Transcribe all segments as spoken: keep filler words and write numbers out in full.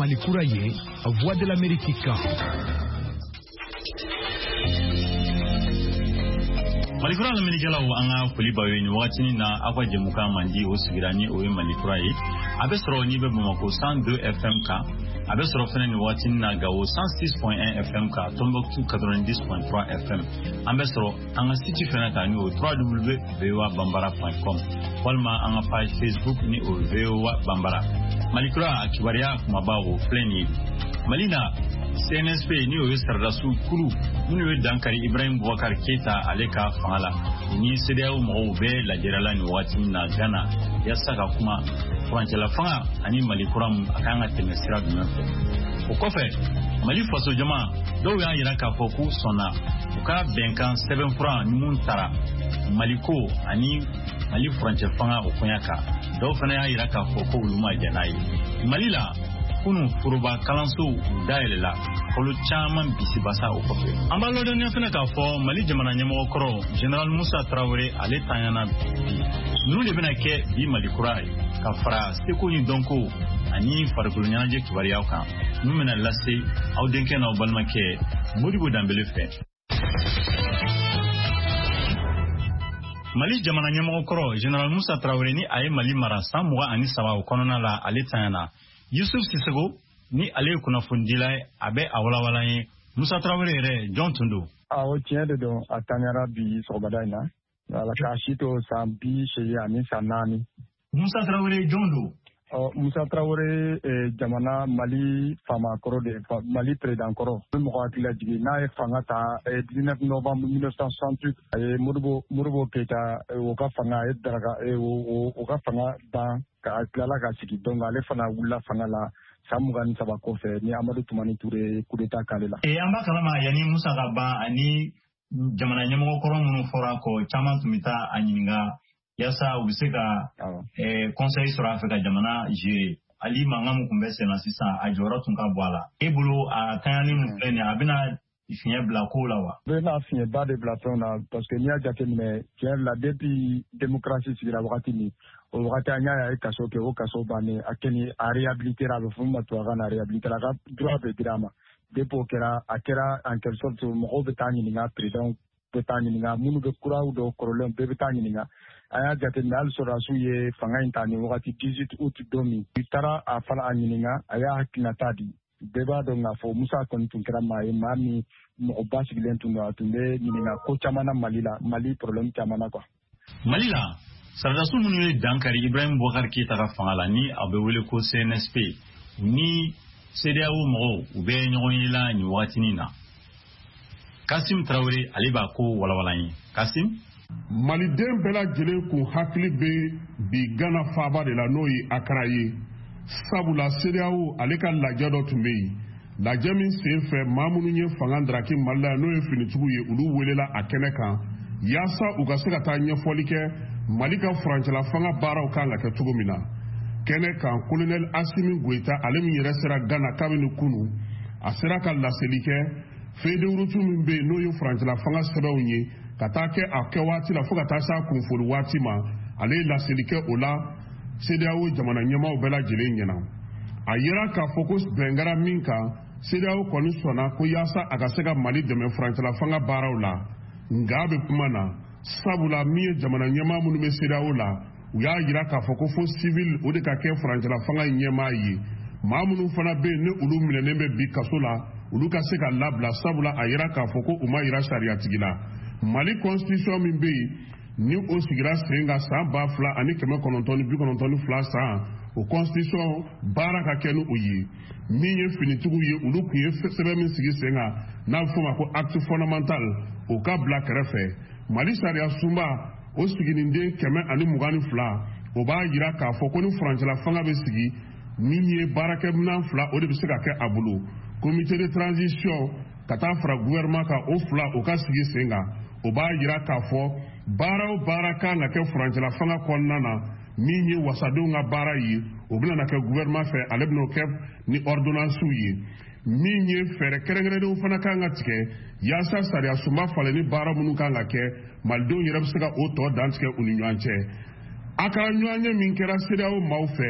Malikuraye, Voix de l'Amérique. Malikura l'Amérique la anga kulibawe ni watini na akwa jemuka mandi osibirani owe Malikuraye abesro ni be Bamako cent deux F M K abesro fene ni watini na gawo cent six point un F M K Tombouctou quatre-vingt-dix point trois F M ambesro anga site fene ka ni o w w w point v o a bambara point com walma anga page Facebook ni o v o a bambara Malikura akibaria kumabawo fleni Malina C N S P ni o Sardasu Kulu ni o Dankari Ibrahim Boubacar Keita aleka fangala ni C D A O mo be la jerala ni wati na Ghana ya saka kuma frontière fanga ani Malikura akanga temesira dumefe okofe Mali faso jama do ya yira ka foku sona uka benkan seven francs ni muntara Maliko ani Mali frontière fanga okonyaka do fana ya yira ka foku uluma janai Malila kunu furuba kalanso daelela kolo chaman bisibasa okofe ambalo de nyafena ka fo Mali jamana nyamo koro General Moussa Traoré ale tanyana nu le bena ke bi Malikuraye ka fara seko ni donko ani farkulu nyanje kibari awka nu mena lasse aw denke na balma ke Modibo Dambele fe Mali jamana nyamo koro General Moussa Traoré ni ay Mali mara samuwa ani sawa okonona la ale tanyana Yusuf Sisego ni ale kuna fundila abe awalawala ye Moussa Traoré re John Tundu awo tiɲɛ de don a tanyara bi sɔgɔmada in na ala ka si to san bi seegin ani san naani Moussa Traoré John do ɔ Moussa Traoré jamana Mali faamakɔrɔ de Mali président kɔrɔ ni mɔgɔ hakili lajigi n'a ye fanga ta dix-neuf novembre mille neuf cent soixante-huit a ye Modibo Modibo Keita o ka fanga a ye daraka o ka fanga ban ka tilala ka sigi donc ale fana wulila fanga la san mugan ni saba kɔfɛ ni Amadou Toumani Touré coup d'état k'ale la. e an b'a kalama yani Moussa ka ban ani jamana ɲɛmɔgɔ kɔrɔ minnu fɔra kɔ caman tun bɛ taa a ɲininka yasa u bɛ se ka conseil sɔrɔ a fɛ ka jamana gérer ali mankan min tun bɛ sen na sisan a jɔyɔrɔ tun ka bɔ a la e bolo a tanyani min filɛ nin ye a bɛna fiɲɛ bila kow la wa. a bɛna fiɲɛba de bila fɛnw na parce que n'i y'a jateminɛ tiɲɛ la depuis démocratie sigira wagati min o wagati an y'a ye kaso kɛ o kaso bannen a kɛni a réhabilité a bɛ fɔ min ma tubabukan na réhabilité a ka droit bɛ dira a ma depuis o kɛra a kɛra en quelque sorte mɔgɔw bɛ taa ɲininka président bɛ taa ɲininka minnu bɛ kuraw dɔw kɔrɔlen bɛɛ bɛ taa ɲininka a y'a jateminɛ hali sɔrɔdasiw ye fanga in ta nin wagati dix-huit août don min i taara a fana a ɲininka a y'a hakilinata di bɛɛ b'a dɔn k'a fɔ Moussa kɔni tun kɛra maa ye maa min mɔgɔ ba sigilen tun don a tun bɛ ɲininka ko caman na Mali la Mali problème caman na quoi. Mali la sardasu minnu ye Dankari Ibrahim Boubacar Keita ka fanga la ni a bɛ wele ko C N S P ni C D A O mɔgɔw u bɛ ɲɔgɔn ye la nin wagatinin na Kassim Traoré ale b'a ko walawala ye Kassim. Maliden bɛɛ lajɛlen kun hakili bɛ bi Ghana faaba de la n'o ye Accra ye sabula C D A O ale ka lajɛ dɔ tun bɛ yen lajɛ min sen fɛ maa minnu ye fanga ndaraki Mali la n'o ye finitigiw ye olu welela a kɛnɛ kan yaasa u ka se ka taa ɲɛfɔli kɛ Mali ka furancɛla fanga baaraw kan ka kɛ cogo min na kɛnɛ kan colonel Assimi Goïta ale min yɛrɛ sera Ghana kabini kunu a sera ka laseli kɛ fedewurutu min bɛ yen n'o ye furancɛla fanga sɛbɛnw ye ka taa kɛ a kɛ waati la fo ka taa se a kunfoli waati ma ale ye laseli kɛ o la C D A O jamana ɲɛmaaw bɛɛ lajɛlen ɲɛna a yera k'a fɔ ko bɛnkɛra min kan C D A O kɔni sɔnna ko yaasa a ka se ka Mali dɛmɛ furancɛla fanga baaraw la nka a bɛ kuma na sabula min ye jamana ɲɛmaa minnu bɛ C D A O la u y'a yira k'a fɔ ko fo civil o de ka kɛ furancɛla fanga in ɲɛmaa ye maa minnu fana bɛ yen ni olu minɛnen bɛ bi kaso la olu ka se ka labila sabula a yira k'a fɔ ko u ma yira sariyatigi la Mali constitution min bɛ yen ni o sigira sen kan san ba fila ani kɛmɛ kɔnɔntɔn ni bi kɔnɔntɔn ni fila san o constitution baara ka kɛ ni o ye min ye finitigiw ye olu tun ye sɛbɛn min sigi sen kan n'a bɛ fɔ ma ko acte fondamental o ka bila kɛrɛfɛ Mali sariya sunba o sigininden kɛmɛ ani mugan ni fila o b'a yira k'a fɔ ko ni furancɛla fanga bɛ sigi min ye baarakɛminɛn fila o de bɛ se ka kɛ a bolo comité de transition ka taa fara gouvernement kan o fila o ka sigi sen kan o b'a yira k'a fɔ baara o baara kan ka kɛ furancɛla fanga kɔnɔna na min ye wasadenw ka baara ye o bɛna na kɛ gouvernement fɛ ale bɛna o kɛ ni ordonnance ye min ye fɛɛrɛ kɛrɛnkɛrɛnnenw fana kan ka tigɛ yaasa sariya sunba falen ni baara minnu kan ka kɛ malidenw yɛrɛ bɛ se ka o tɔ dantigɛ u ni ɲɔgɔn cɛ a ka ɲɔgɔnye min kɛra C D A O maaw fɛ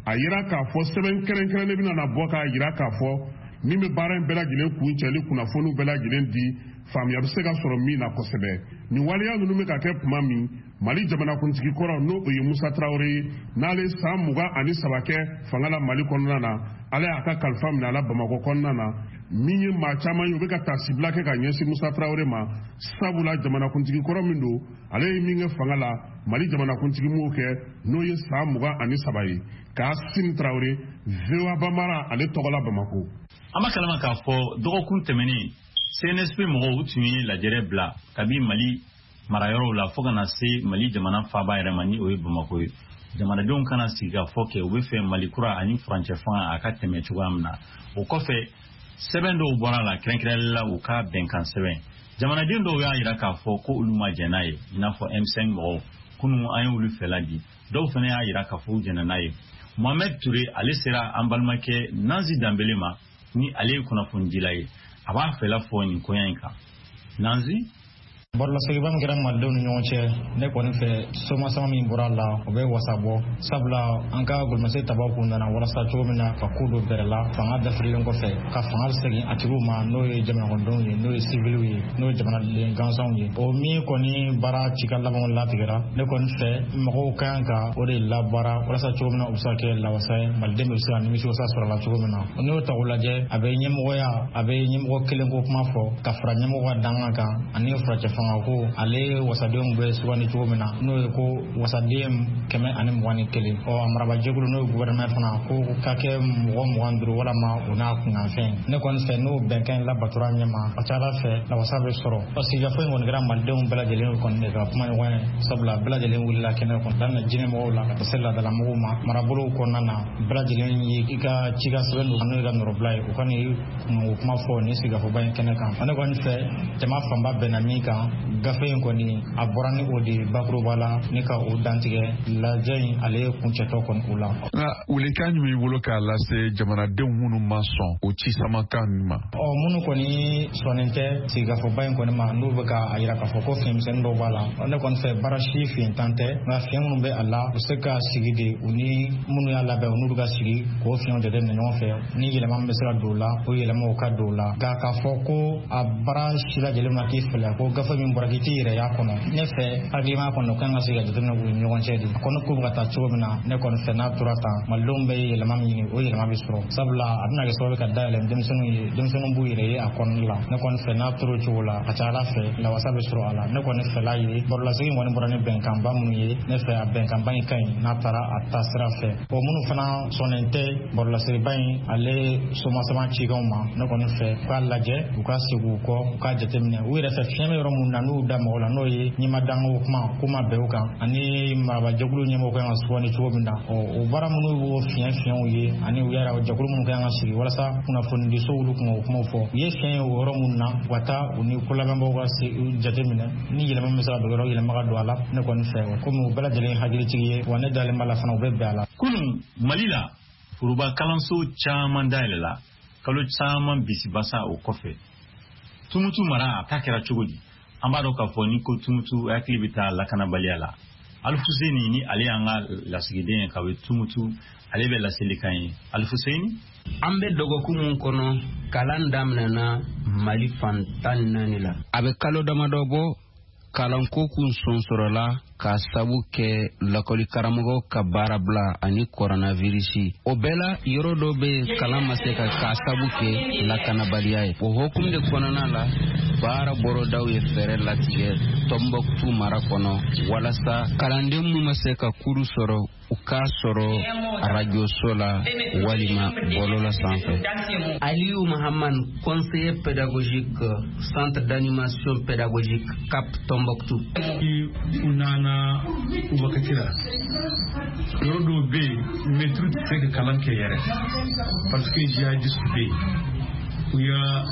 a yira k'a fɔ sɛbɛn kɛrɛnkɛrɛnnen bɛna na bɔ k'a yira k'a fɔ min bɛ baara in bɛɛ lajɛlen kun cɛli kunnafoniw bɛɛ lajɛlen di faamuya bɛ se ka sɔrɔ min na kosɛbɛ. Nin waleya ninnu bɛ ka kɛ tuma min Mali jamanakuntigi kɔrɔ n'o o ye Musa Traoré ye n'ale san mugan ani saba kɛ fanga la Mali kɔnɔna na ale y'a ka kalifa minɛ a la Bamakɔ kɔnɔna na min ye maa caman ye u bɛ ka tasibila kɛ ka ɲɛsin Musa Traoré ma sabula jamanakuntigi kɔrɔ min don ale ye min kɛ fanga la Mali jamanakuntigi m'o kɛ n'o ye san mugan ani saba ye Kassim Traoré V O A Bamara ale tɔgɔ la Bamako. An b'a kalama k'a fɔ dɔgɔkun tɛmɛnen C N S P mɔgɔw u tun ye lajɛrɛ bila kabi Mali marayɔrɔw la fo kana se Mali jamana faaba yɛrɛ ma ni o ye Bamako ye. Jamanadenw kana sigi ka fɔ kɛ u bɛ fɛ Mali kura ani furancɛ fanga a ka tɛmɛ cogoya min na. O kɔfɛ sɛbɛn dɔw bɔra la kɛrɛnkɛrɛnnenya la u ka bɛnkan sɛbɛn. Jamanaden dɔw y'a jira k'a fɔ ko olu ma jɛn n'a ye i n'a fɔ M cinq mɔgɔw kunun an ye olu fɛla di. Dɔw fana y'a jira k'a fɔ u jɛnna n'a ye. Mohamed Touré ale sera an balimakɛ Nanzi Dambele ma ni ale ye kunnafonidila ye. A b'a fɛla fɔ nin koɲa in kan. Nanzi Borla Segiban kɛra malidenw ni ɲɔgɔn cɛ ne kɔni fɛ somasama min bɔra la o bɛ wasa bɔ sabula an ka golomase tabaw kun nana walasa cogo min na ka ko dɔ bɛrɛ la fanga dafirilen kɔfɛ ka fanga segin a tigiw ma n'o ye jamanadenw ye n'o ye civiliw ye n'o ye jamanaden gansanw ye o min kɔni baara cika labanw latigɛra ne kɔni fɛ mɔgɔw ka kan ka o de labaara walasa cogo min na u bɛ se ka kɛ lawasa ye maliden bɛ se ka nimisi wasa sɔrɔ la cogo min na n'o ta o lajɛ a bɛ ɲɛmɔgɔya a bɛ ɲɛmɔgɔ kelen ko kuma fɔ ka fara ɲɛmɔgɔ ka dangan kan ani furacɛ ko ale wasadenw bɛ sugandi cogo min na n'o ye ko wasaden kɛmɛ ani mugan ni kelen ɔ a marabajɛkulu n'o ye gouvernement fana ko ka kɛ mɔgɔ mugan duuru walama o n'a kunkanfɛn ne kɔni fɛ n'o bɛnkan labatora ɲɛma a ka ca ala fɛ lawasa bɛ sɔrɔ parce que fɛn kɔni kɛra malidenw bɛɛ lajɛlen kɔni de ka kuma ɲɔgɔn ye sabula bɛɛ lajɛlen wulila kɛnɛ kɔnɔ daminɛ jinɛ mɔgɔw la ka taa se ladalamogow ma marabolow kɔnɔna na bɛɛ lajɛlen ye i ka ci ka sɛbɛn don n'o ye ka nɔrɔbila ye o kɔni ye kuma fɔ ni sigikafɔba in kɛnɛ kan ne kɔni fɛ jama fanba bɛnna min kan gafe in kɔni a bɔra ni o de bakuruba la ni ka o dantigɛ lajɛ in ale ye kuncɛtɔ kɔni o la. Nka welekan jumɛn b'i bolo k'a lase jamanadenw minnu ma sɔn o ci samakan ninnu ma. ɔ minnu kɔni sɔnnen tɛ sigikafɔba in kɔni ma n'u bɛ k'a jira k'a fɔ ko fiɲɛmisɛnnin dɔw b'a la ne kɔni fɛ baara si fiɲɛtan tɛ nka fiɲɛ minnu bɛ a la u bɛ se ka sigi de u ni minnu y'a labɛn u n'u bɛ ka sigi k'o fiɲɛw de minɛ ɲɔgɔn fɛ ni yɛlɛma min bɛ se ka don o la o yɛlɛmaw ka don o la nka k'a fɔ ko a baara si lajɛlen na k'i fɛlɛ ko gafe min bɔra k'i t'i yɛrɛ y'a kɔnɔ ne fɛ hakilima kɔnɔ kan ka se ka jateminɛ u ni ɲɔgɔn cɛ de a kɔni ko bɛ ka taa cogo min na ne kɔni fɛ n'a tora tan malidenw bɛ yɛlɛma min ɲini o yɛlɛma bɛ sɔrɔ sabula a bɛna kɛ sababu ka dayɛlɛ denmisɛnninw ye denmisɛnninw b'u yɛrɛ ye a kɔnɔna la ne kɔni fɛ n'a tora o cogo la a ka ca ala fɛ lawasa bɛ sɔrɔ a la ne kɔni fɛla ye barolasegi kɔni bɔra ni bɛnkanba minnu ye ne fɛ a bɛnkanba in ka ɲi n'a taara a taa sira fɛ o minnu fana sɔnnen tɛ barolasegiba in ale somasama cikanw ma ne kɔni fɛ u k'a lajɛ u ka segin u kɔ u k'a jateminɛ u yɛrɛ fɛ fiɲɛ bɛ yɔrɔ minnu na n'u da mɔgɔ la n'o ye ɲɛmadangaw kuma kuma bɛɛ u kan ani marabajɛkulu ɲɛmɔgɔ kan ka sugandi cogo min na ɔ o baara minnu y'o fiɲɛ fiɲɛw ye ani u yɛrɛ jɛkulu minnu kan ka sigi walasa kunnafonidiso olu kun o kumaw fɔ u ye fiɲɛ ye o yɔrɔ minnu na u ka taa u ni kolabɛnbaw ka jateminɛ ni yɛlɛma min bɛ se ka don yɔrɔ yɛlɛma ka don a la ne kɔni fɛ komi u bɛɛ lajɛlen hakilitigi ye wa ne dalen b'a la fana u bɛ bɛn a la. kunun Mali la furuba kalanso caman dayɛlɛ la kalo caman bisibasa o kɔfɛ tumutu mara a ta kɛra cogo di an b'a dɔn k'a fɔ ni ko tumutu hakili bɛ taa lakanabaliya la Alfuseni ni ale y'an ka lasigiden ye k'a bɛ tumutu ale bɛ laselikan ye Alfuseni an bɛ dɔgɔkun min kɔnɔ kalan daminɛna Mali fan tan ni naani la a bɛ kalo damadɔ bɔ kalanko kun sɔn sɔrɔla ka sabu kɛ lakɔli karamɔgɔ ka baara bila ani koronavirisi o bɛɛ la yɔrɔ dɔ bɛ kalan ma se ka ka sabu kɛ lakanabaliya ye o hukumu de kɔnɔna la baara bɔrɔdaw ye fɛɛrɛ latigɛ Tombouctou mara kɔnɔ walasa kalanden minnu ma se ka kuru sɔrɔ u k'a sɔrɔ arajoso la walima bɔlɔlɔ sanfɛ. Aliou Mahaman, conseiller pédagogique centre d'animation pédagogique Cap Tombouctou. Unana ubakatira yɔrɔ dɔw bɛ yen mɛtiri tɛ se ka kalan kɛ yɛrɛ parce que jihadiste bɛ yen u y'a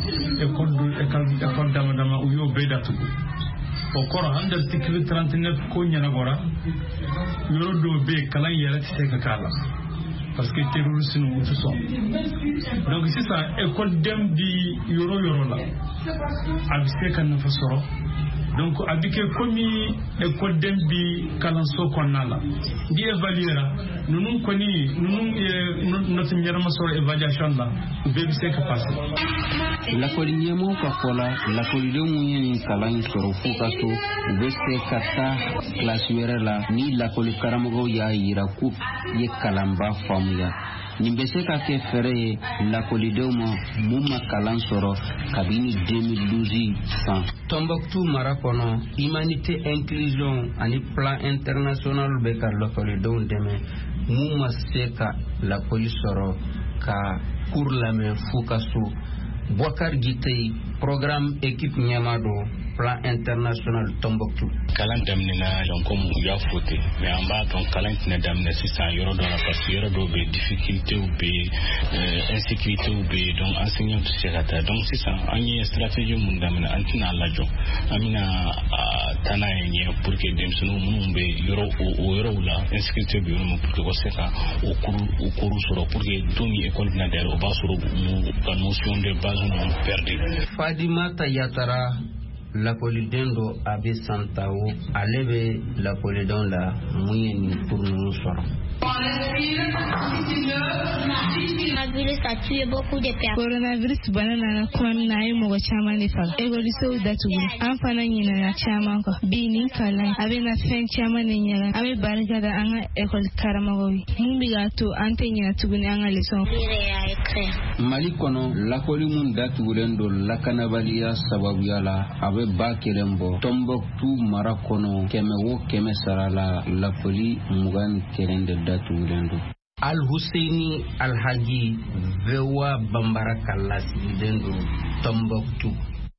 école dama dama u y'o bɛɛ datugu o kɔrɔ article trente-neuf ko ɲɛnabɔra yɔrɔ dɔw bɛ yen kalan yɛrɛ tɛ se ka k'a la parce que terroriste ninnu tɛ sɔn donc sisan école den di yɔrɔ yɔrɔ la a bɛ se ka nafa sɔrɔ donc abike komi école dembi kalanso konnala di évaluera nunun koni nunun notre ñarama soro évaluation la be bi c'est que passé la coliniemo ka fola la colide munyen kalan soro fukaso be se kata classe la ni la coli karamogo ya yira ku ye kalamba famuya nimbese ka ke fere la colidemo mumma kalan soro kabini deux mille douze san Tombouctou marakono humanité inclusion ani plan international be ka la colidemo deme mumma seka la police soro ka pour la me fukaso Bouakar Gitei programme équipe Nyamado plan international Tombouctou kalan damnina donc comme ya fauté mais en bas donc kalan tina damna sisan yoro do la parce que yoro do be difficulté ou be insécurité ou be donc enseignant sekata donc sisan ani stratégie mun damna antina lajo amina tana yenye pour que dem sunu mun be yoro o yoro la insécurité be mun pour que ko seka o kuru o kuru soro pour que doni école na der o ba soro mu ka notion de base non perdu Fadima Tayatara la polidendo abe santao alebe la polidon la muyeni pour nous soro Coronavirus a tué beaucoup de personnes. Coronavirus banana kuma na yi mu chama ne fa. Egoli so da tugu. An fana nyina na chama ko. Bini kala abe na fen chama ne nyala. Abe barika da an ekol karamagowi. Mun biga to ante nyina tugu ne an leson. Mali kono la koli mun da tugulendo la kanabaliya sababu yala abe ba kelembo. Tombouctou marakono keme wo keme sarala la poli mugan kerende da tugulendo. Al Husseini Al Haji Vewa Bambara Kalasi Dendo Tombouctou.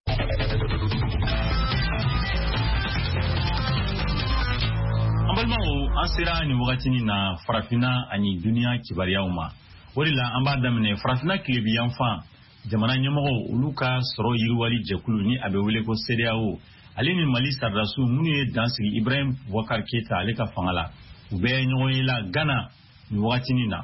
Ambalma o asira ni wakati na farafina ani dunia kibariya uma. Walila amba damne farafina kilebi yanfa jamana nyamogo uluka soro yirwali jekulu ni abewele ko C D A O. Alini Mali sarrasu munu dansiri Ibrahim Bouakar Keita aleka fangala. Ube nyoyela Ghana ni wakati na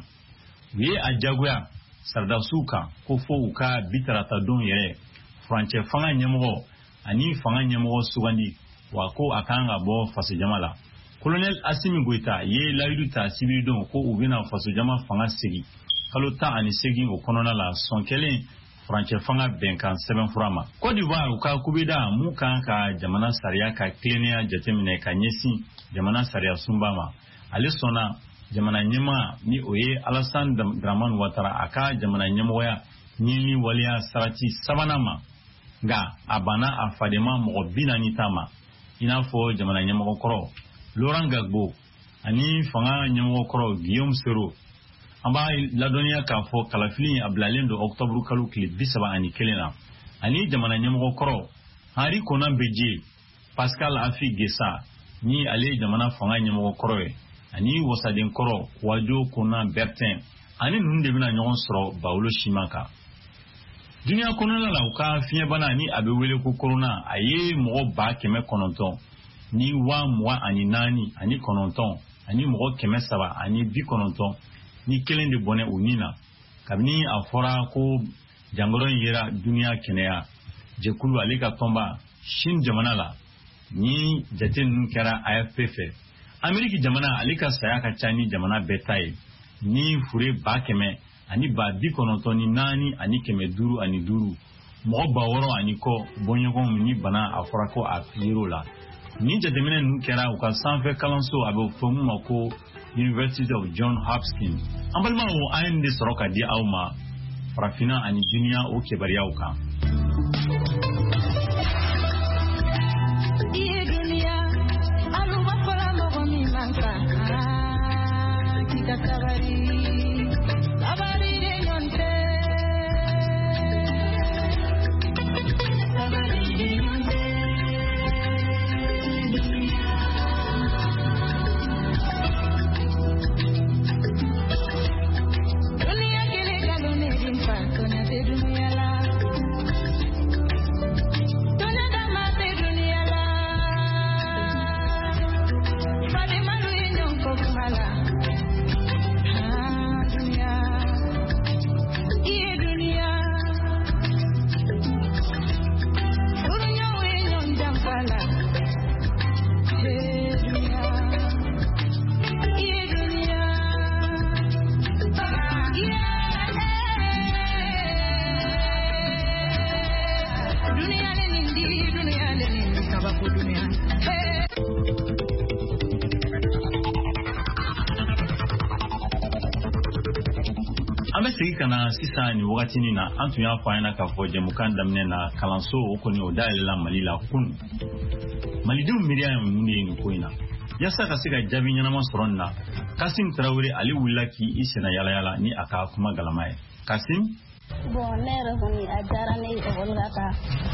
we ajagoya sardasuka ko fo uka bitarata don yere franche fanga nyamgo ani fanga nyamgo sugandi wako akanga bo faso jamala Colonel Assimi Goita ye laidu ta sibi don ko ubina faso jama fanga segi kalota ani segi o konona la sonkele franche fanga benkan seven frama Côte d'Ivoire uka kubida muka ka jamana saria ka klenia jatemine ka nyesi jamana saria sumbama alisona jamana nyema ni oye Alassane Dramane Ouattara aka jamana nyemoya ni waliya sarati sabanama ga abana afadema mogobina nitama inafo jamana nyemo koro Laurent Gbagbo ani fanga nyemo koro Guillaume Soro amba la donia ka fo kalafili ablalendo octobre kalu kli bisaba ani kelena ani jamana nyemo koro hari kona beje Pascal Afi Gessa ni ale jamana fanga nyemo koro ani wasadin koro wajo kona Bertin ani nunde bina nyon soro bawlo shimaka dunia kona la uka fiye bana ni abewele ko corona aye mo ba keme kononton ni wa mwa ani nani ani kononton ani mo keme saba ani bi kononton ni kelen de bone unina kabini afora ko jangoron yera dunia kenea jekulu alika tomba shin jamana la ni jaten nun kera A F P fe Ameriki jamana alika sayaka chani jamana betaye ni fure ba keme ani ba di kononton ni nani ani keme duru ani duru mo ba woro ani ko bonyogon ni bana afora ko apiro la ni jatemene nun kera uka sanfe kalanso abe fomu mako University of John Hopkins ambalma o ainde soroka di auma farafina ani dunia o kebariya uka be sigi kana sisa ni wagati ni na antu ya fa yana ka fo jamukan damne na kalanso ko ni odalela malila kun malidum miriam mundi ni koina yasa ka siga jabi nyana ma soronna Kasim Traoré ali wulaki isena yala yala ni aka kuma galamaye Kasim bon ne revenu a jarane e volgata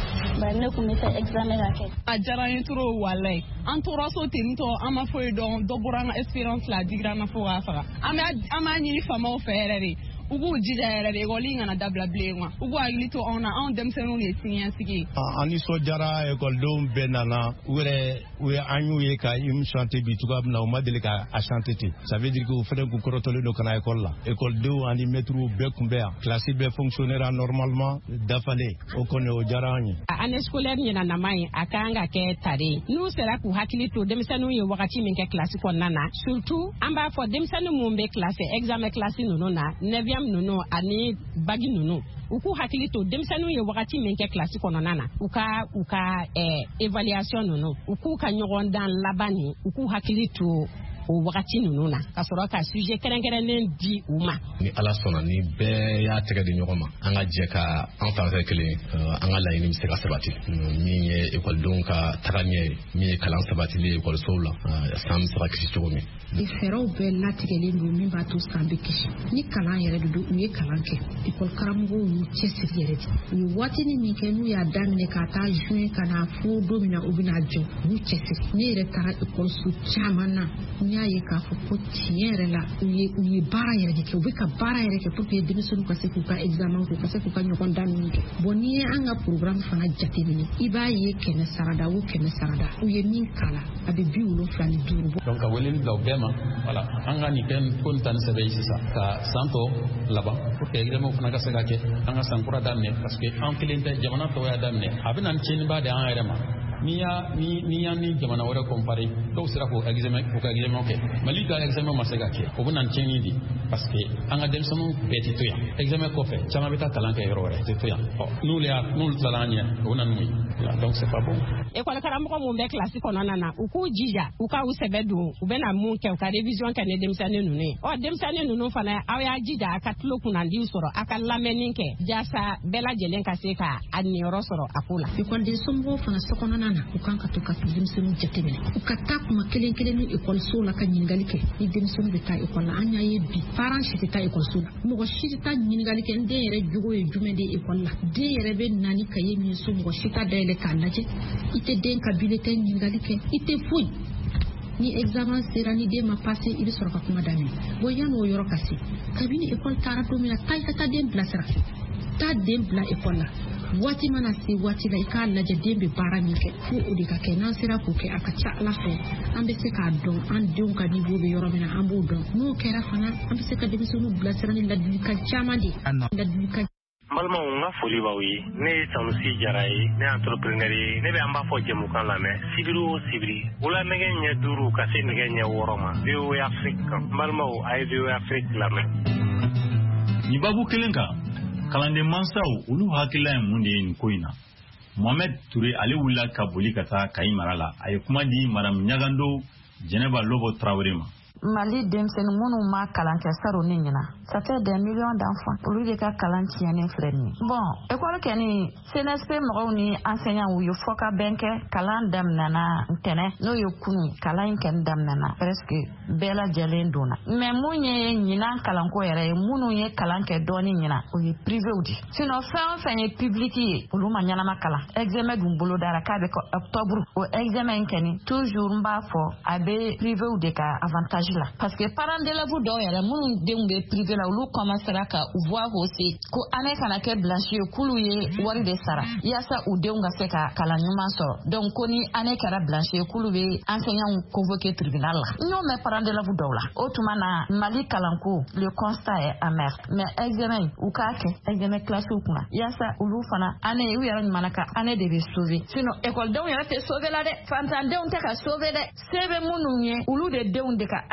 ba ne kuma fa examen la ke a jarane tro walay an toro so tinto ama foi don do buranga experience la digra na fo afa ama ama ni fama o ferere ugu jijayere de golinga na dabla blengwa ugu agilito ona on dem senu ni tinya sigi ani so jara école dom benana wure we anyu ye ka im chanter bi tuba na o madele ka a chanter ça veut dire que vous faites ku korotole do kana école là école do ani metro be kumbea classe be fonctionnera normalement dafale o kono o jara ani année scolaire ni na namai akanga ke tare nous sera ku hakilito dem senu ye wakati min ke classe ko nana surtout amba fo dem senu mo be classe examen classe no na neuvième nono ani bagi nono uku hakilito demsanu ye wakati menke classe kono nana uka uka eh, evaluation nono uku ka nyogon dan labani uku hakilito o wakati nono na kasoro ka sujet kerenkerenen di uma ni ala sona ni be ya tege de nyogoma anga jeka en français kele anga la ini se ka sabati mi ye école donc ka taganie mi kalan sabati le école sola sam sera kisi chomi ifero be la tege le no mi ba to sambe kishi ni kalan yere du ni kalan ke école karamugo ni chesi yere ni wati ni mi ke nu ya dan ne ka ta juin kana fu domina ubina jo ni chesi ni re tara école su chamana yaye ka ko tiere la uye uye bara yere ke ubika bara yere ke pour que demiso ko se ka examen ko se ko ka nyokon dan ni boni anga programme fana jatini iba ye ke na sarada wo ke na sarada uye min kala abe biulo flani duru donc a welin do bema voilà anga ni ken kon tan se be sisa ka santo laba pour que examen fana ka se ka ke anga sankura danne parce que en cliente jamana to ya danne abinan chin ba de an erema niya ni niya ni jamana wara compare to sira ko examen ko examen okay malika examen masega ke ko bunan cheni di parce que anga dem sonu petito ya examen ko fe chama beta talanka errore petito ya nous les nous talanya bunan muy donc c'est pas bon e ko kala mo ko mo be classe ko nana uku jija uka usebedu ubena mu ke ka revision kan dem sane nune o dem sane nunu fana awya jija aka tulo kuna ndi soro aka lameninke jasa bela jelen ka se ka anni rosoro akula e ko de sombo fana soko nana ukanka toka dimsenu jetebele ukata kuma kelen kelen ni école sola ka nyingali ke ni dimsenu beta école anya ye bi parents ci ta école sola mo go ci ta nyingali ke nde yere jugo ye jume de école la de yere be nani ka ye mi so mo go ci ta dele ka laje ite den ka bilete nyingali ke ite fuy ni examen sera ni de ma passé il sera ka kuma dami bo yano yoro kasi kabini école tara to mina tay ta dem placera ta dem bla école la wati mana si wati la ka la je dembe bara mi ke fu udi ka ke nan sira ko ke aka cha la fe ambe se ka don an don ka ni bo be yoro mina ambo don no ke ra fana ambe se ka de sunu bla sira ni la du ka chama di la du ka malma nga foli ba wi ne sanusi jaray ne entrepreneur ne be amba fo jemu kan la me sibiru sibiri wala mege nya duru ka se mege nya woroma be o afrika malma o ay be o afrika la me ni babu kelenka kalande mansaw ulu hakila munde ni koina Mohamed Touré ali wula kabuli kata kai marala ay kuma di maram nyagando Jeneba Lobo Traoré ma Mali demsen munu ma kalan ke saro ni nyina ça fait des millions d'enfants pour lui ka kalan tiene freni bon école keni C N S P mo ni enseignant ou yo foka benke kalan dam nana tene no yo kunu kalan ken dam nana presque bela jalen dona mais munye nyina kalan ko yere munu ye kalan ke doni nyina o ye privé odi sinon fin fin ye public yi ulu manyana makala examen dum bolo dara ka be ko octobre o examen keni toujours mba fo abe privé odi ka avantage la parce que parents de la vous do yere munu dembe privé la ulu commencera ka voir aussi ko ane kana ke blanchir kulu ye wari de sara yasa u deunga seka kala nyuma so donc koni ane kara blanchir kulu be enseignant convoqué tribunal la non mais parents de la vous do la autrement Mali kalanko le constat est amer mais examen ou kake examen classe ou kuma yasa ulu fana ane u yara manaka ane de sauver sinon école donc yara te sauver la de fantande on te ka sauver de sebe munu nye ulu de deunde ka ane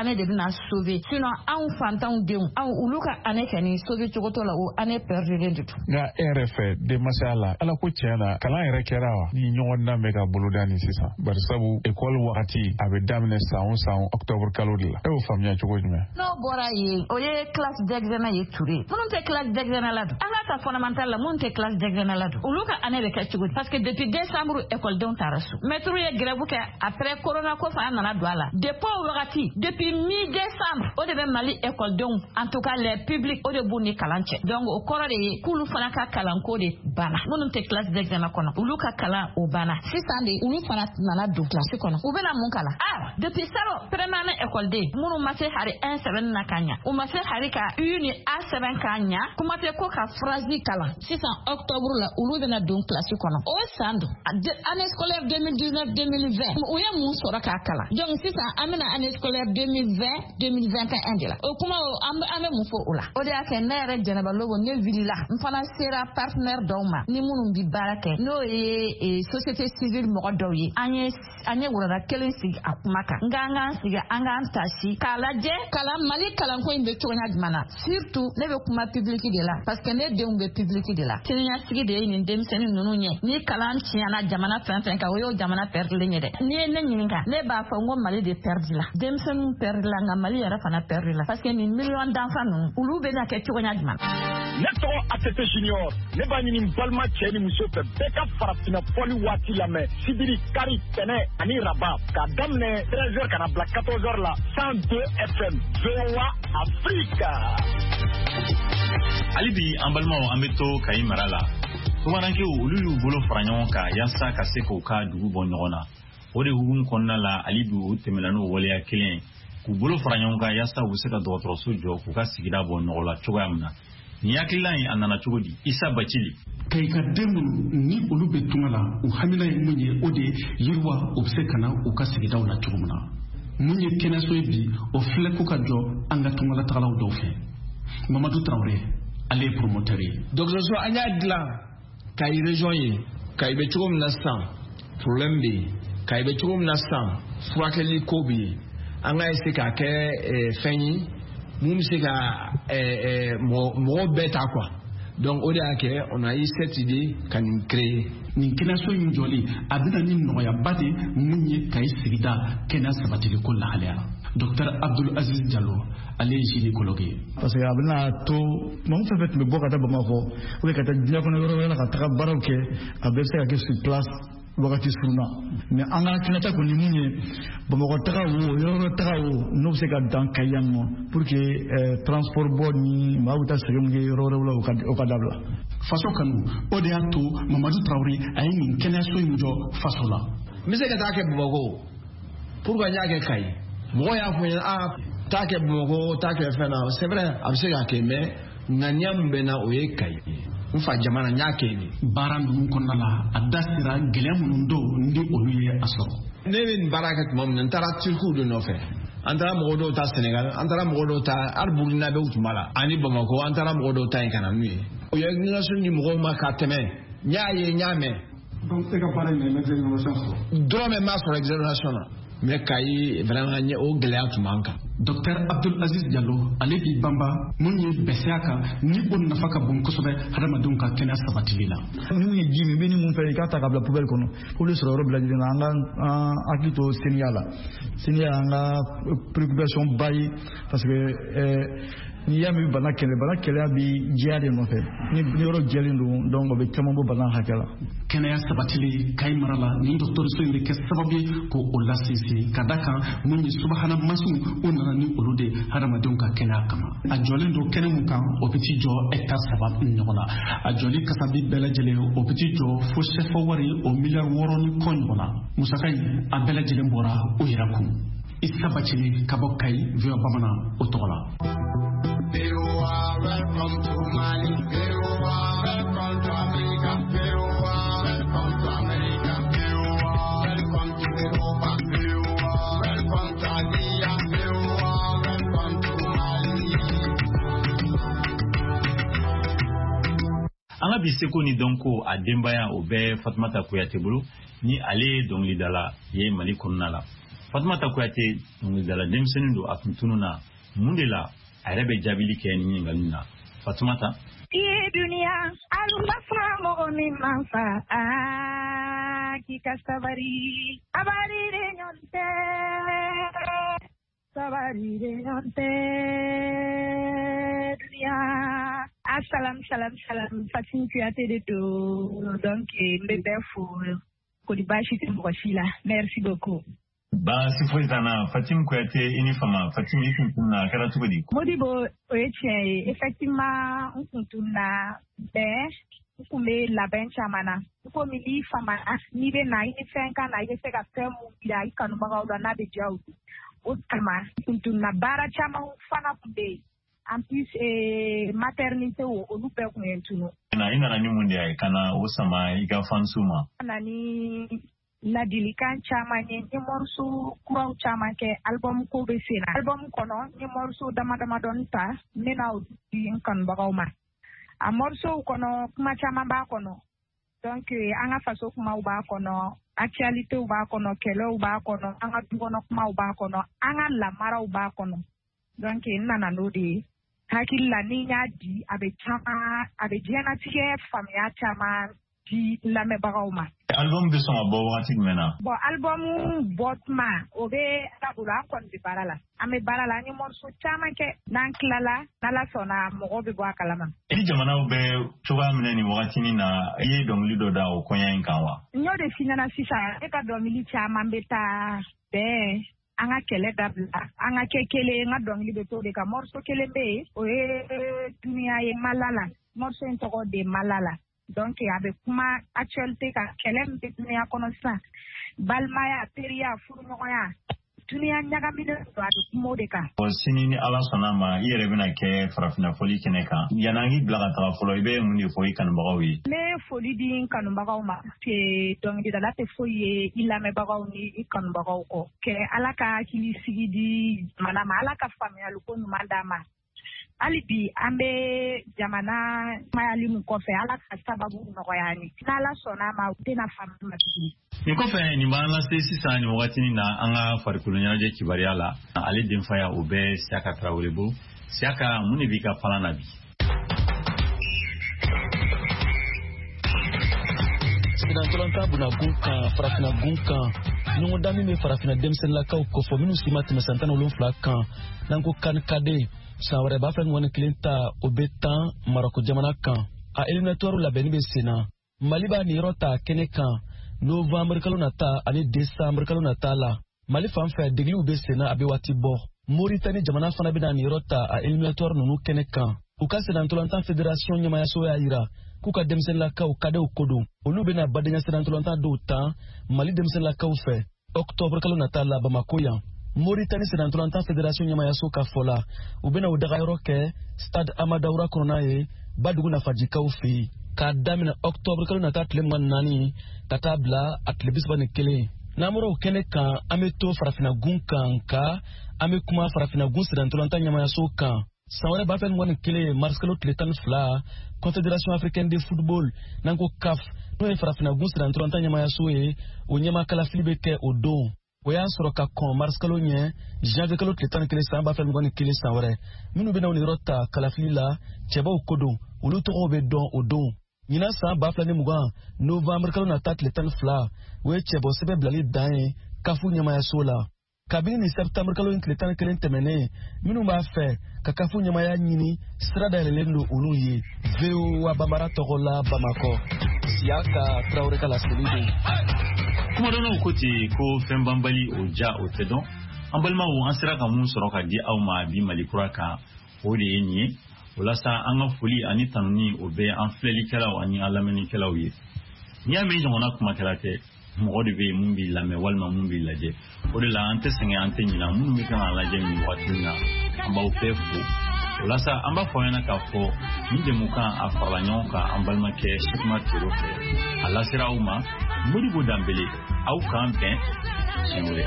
année de bina sauver sinon anw fantanw denw aw ulu ka année kɛni sauver cogo to la o année perdulen de tout nga R F de masala ala ko tiana kalan yɛrɛ kɛra wa ni ɲɔgɔn dan bɛ ka boloda ni sisan bari sabu école wagati a bɛ daminɛ san o san octobre kalo de la e y'o faamuya cogo jumɛn n'o bɔra ye o ye classe d'examen ye ture minnu tɛ classe d'examen la dun an ka ta fondamental la minnu tɛ classe d'examen la dun olu ka année bɛ kɛ cogo di parce que depuis décembre école denw taara so maître ye grève kɛ après corona ko fa nana don a la depuis o wagati depuis mi décembre o de bɛ Mali école denw en tout cas les publics o de b'u ni kalan cɛ donc o kɔrɔ de ye k'ulu fana ka kalanko de banna minnu tɛ classe d'examen kɔnɔ olu ka kalan o banna sisan de olu fana nana don classe kɔnɔ u bɛna mun kalan ah depuis salo première année école den minnu ma se hari un sɛbɛnni na ka ɲa u ma se hari ka U ni A sɛbɛn ka ɲa kuma tɛ ko ka phrase kalan sisan octobre la olu bɛna don classe kɔnɔ o san don année scolaire deux mille dix-neuf deux mille vingt u ye mun sɔrɔ k'a kalan donc sisan an bɛna année scolaire deux mille vingt deux mille vingt et un de la o kuma an bɛ mun fɔ o la o de y'a kɛ ne yɛrɛ Jɛnɛba Lobo ne wulila n fana sera partenaire dɔw ma ni minnu bi baara kɛ n'o ye société civile mɔgɔ dɔw ye an ye an ye wurada kelen sigi a kuma kan nka an k'an sigi an k'an tasi k'a lajɛ kalan Mali kalanko in bɛ cogoya jumɛn na surtout ne bɛ kuma public de la parce que ne denw bɛ public de la siniɲɛsigi de ye nin denmisɛnnin ninnu ɲɛ ni kalan tiɲɛna jamana fɛn fɛn kan o y'o jamana perdilen ye dɛ n'i ye ne ɲininka ne b'a fɔ n ko Mali de perdi la denmisɛnninw perdi la nka Mali yɛrɛ fana perdi la parce que nin million d'enfants ninnu olu bɛna kɛ cogoya jumɛn ne tɔgɔ Atete Junior ne b'a ɲini n balima cɛ ni muso fɛ bɛɛ ka farafinna fɔli waati lamɛn sibiri kari tɛnɛ ani raba k'a daminɛ treize heures ka na bila quatorze heures la cent deux F M V O A Afrique. hali bi an balimaw an bɛ to Kayi mara la tumarankew olu y'u bolo fara ɲɔgɔn kan yaasa ka se k'u ka dugu bɔ ɲɔgɔn na o de hukumu kɔnɔna la hali bi u tɛmɛna n'o waleya kelen k'u bolo fara ɲɔgɔn kan yaasa u bɛ se ka dɔgɔtɔrɔso jɔ k'u ka sigida bɔ nɔgɔ la cogoya min na nin hakilila in a nana cogo di Isa Bacili Kayi ka den minnu ni olu bɛ tunga la u hamina ye mun ye o de yiriwa u bɛ se ka na u ka sigidaw la cogo min na mun ye kɛnɛso ye bi o filɛ ko ka jɔ an ka tunga la tagalaw dɔw fɛ Mamadu Traoré ale ye promoteur ye dɔgɔtɔrɔso an y'a dilan Kayi région ye Kayi bɛ cogo min na sisan problème bɛ yen Kayi bɛ cogo min na sisan furakɛli ko bɛ yen an ka essayer k'a kɛ fɛn ye mun bɛ se ka mɔgɔ bɛɛ ta quoi donc o de y'a kɛ on a eu cette idée ka nin créer nin kɛnɛso in jɔli a bɛna ni nɔgɔyaba de mun ye Kayi sigida kɛnɛya sabatili ko lahalaya Docteur Abdul Aziz Diallo ale ye gynécologue ye parce que a bɛna to mɔgɔ fɛn fɛn tun bɛ bɔ ka taa Bamakɔ ou bien ka taa diɲɛ kɔnɔ yɔrɔ wɛrɛ la ka taga baaraw kɛ a bɛɛ bɛ se ka kɛ sur place wagati suruna mais an ka kinata kɔni mun ye Bamakɔ taga wo yɔrɔ taga wo n'o bɛ se ka dan Kayi yan nɔ pour que transport bɔ ni maa bɛ taa sɛgɛn mun kɛ yɔrɔ wɛrɛw la o ka dabila faso kanu o de y'a to Mamadu Traoré a ye nin kɛnɛyaso in jɔ faso la n bɛ se ka taa kɛ Bamakɔ pourquoi n y'a kɛ Kayi mɔgɔ y'a fɔ n ɲɛna ah taa kɛ Bamakɔ taa kɛ fɛn na c'est vrai a bɛ se ka kɛ mais ŋaniya min bɛ n na o ye Kayi n fa jamana n y'a kɛ nin baara ninnu kɔnɔna la a da sera gɛlɛya minnu don ni olu ye a sɔrɔ ne bɛ nin baara kɛ tuma min na n taara Turkiw de nɔfɛ an taara mɔgɔ dɔw ta Sénégal an taara mɔgɔ dɔw ta hali Burukina bɛɛ tun b'a la ani Bamakɔ an taara mɔgɔ dɔw ta yen ka na n'u ye o ye ɲɛnaso ni mɔgɔw ma ka tɛmɛ n y'a ye n y'a mɛn donc e ka baara in na exonération sɔrɔ dɔrɔmɛ m'a sɔrɔ exonération na mais Kayi vraiment ɲɛ o gɛlɛya tun b'an kan Docteur Abdul Aziz Diallo ale b'i banba mun ye bɛsɛya kan ni o nafa ka bon kosɛbɛ hadamadenw ka kɛnɛya sabatili la ni mun ye ji min bɛ ni mun fɛ i k'a ta ka bila poubelle kɔnɔ pour le sɔrɔ yɔrɔ bila lajɛlen na an ka an hakili to seniya la seniya an ka préoccupation ba ye parce que n'i y'a mɛn bana kɛlɛ bana kɛlɛya bi jɛya de nɔfɛ ni yɔrɔ jɛlen don donc o bɛ caman bɔ bana hakɛ la kɛnɛya sabatili Kayi mara la nin dɔgɔtɔrɔso in bɛ kɛ sababu ye k'o lasinsin ka da kan mun ye subahana mansinw o nana ni olu de hadamadenw ka kɛnɛya kama a jɔlen don kɛnɛ mun kan o bɛ t'i jɔ hectare saba ɲɔgɔn na a jɔli kasabi bɛɛ lajɛlen o bɛ t'i jɔ fo sɛfɔ wari o miliyari wɔɔrɔ ni kɔ ɲɔgɔn na musaka in a bɛɛ lajɛlen bɔra o yɛrɛ kun Isa Bacili ka bɔ Kayi V O A Bamanan o tɔgɔ la. Welcome to Mali, welcome to America, welcome to America, welcome to Europa, welcome to Asia, welcome to Mali. An ka bi seko ni dɔnko a denbaya o bɛɛ Fatumata Kuyate bolo ni ale ye dɔnkilidala ye Mali kɔnɔna la Fatmata Kouyaté ngudala demseni do akuntununa mundela arabe jabili ke ni ngalina Fatmata Ye dunia almafa mo min manfa ki kasabari abari re nyonte sabari re nyonte dunia assalam salam salam Fatim Kouyaté de do donc mbebe fou ko di bashi timboshila merci beaucoup. Ba si fozana Fatim Kouyaté ini fama Fatim ikuntunna kala tugodi Modibo oyeche effectivement unkuntunna be kumbe la bencha mana ko mi li fama ni be na ini fenka na ile seka temu ya ikanu baga oda na be jawu o kama unkuntunna bara chama fana kumbe en plus eh maternité o olupe kunyentuno na ina na nyumunde ay kana osama iga fansuma nani la dilikan chama ni morsu kuraw chama ke album ko be sena album kono ni morsu dama dama don ta menaw di kan bagawma a morsu kono kuma chama ba kono donc anga faso kuma ba kono actualité ba kono kelo ba kono anga dugono kuma ba kono anga la mara ba kono donc nana no di hakilla ni nyadi abe chama abe jena tike famia chama di la me bagawma album de son abo wati mena bon album botma obe tabula kon di barala ame barala ni morso chama ke nan klala nala sona mo be bo akalama edi jamana obe choba mena ni wati ni na ye dong lido da o konya nkawa nyo de finana sisa e ka do mili chama mbeta be anga kele dabla anga kekele nga dong lido to de ka morso kele be o e dunia ye malala morso entoko de malala donc avec kuma actualité ka kelem de dunia kono sa balmaya teria furunoya dunia nyaga mine do adu modeka o sinini ala sonama yere bina ke farafina foli keneka yanangi blaga ta folo ibe mundi foi kan bagawi me foli din kan bagaw ma ke donc di dala te foi ila me bagaw ni kan bagaw ko ke ala ka kili sigidi manama ala ka famia lu ko mandama alibi ambe jamana mayali mu kofe ala ka sababu nogoyani nala sona ma tena famu matiki ni kofe ni bana sesi sani wakati ni na anga farikulunya je kibariala ale demfaya obe siaka trawlebo siaka muni bika palana bi Sina tolanta buna gunka farafina gunka nungu dami me farafina demsen la kaw ko fo minu simati me santana ulun flaka nango kan kade Saware bafan wani kilinta obetan Maroko jamana kan a eliminatoire la beni be sena Maliba ni rota kene kan Novembre kalo nata ani December kalo nata la Mali fan fa degli ube sena abe wati bo Mauritanie jamana fana bina ni rota a eliminatoire nunu kene kan uka sedantolantan fédération nyama ya soya ira kuka demsen la kaw kade ukodo olu bena badenya sedantolantan do tan Mali demsen la kaw fe octobre kalo nata la Bamako yan Mauritanie sedantolantan fédération nyama ya soka fola ubena udagayro ke stade Amadaoura konaye badugu na fajika ufi ka damina octobre kalo nata tleman nani katabla atlebis bane kele namuro kene kan ameto farafina gunkan ka ame kuma farafina gun sedantolantan nyama ya soka Sawale bafen wani kele marskalo tletan fla Confédération africaine de football nango C A F no e farafina gun sedantolantan nyama ya soe o nyama kala filibe ke odo Oya soroka kon marskalo nye janvier kalo tletan kele sa bafen wani kele saware minu bena uni rota kala filila cheba ukodo ulu to obe don odo Nina sa bafla ni mugan novembre kalo nata tletan fla we chebo sebe blali dae kafu nyama ya sola Kabini ni septembre kalo inkletan kelen temene minu ma fe kakafu nyama ya nyini strada lelendo ulu ye veo wa bambara togola Bamako siaka traore kala selido kuma dono koti ko fembambali oja otedon ambalma wo ansira ka mun soro ka di awma bi malikura ka o de yenye wala sa anga fuli ani tanni obe an fleli kala wani alameni kala wi nya me jona kuma kala te mo de be mun bi lame walma mun bi laje o de la ante singa ante nyina mun mi kan laje mi watina amba o pefu wala sa amba fo yana ka fo ni de muka afala nyonka ambalma ke shikma tiro fe ala sira uma Modibo Dambele au kampen simule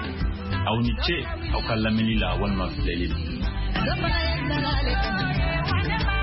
au niche au kalameli la walma fileli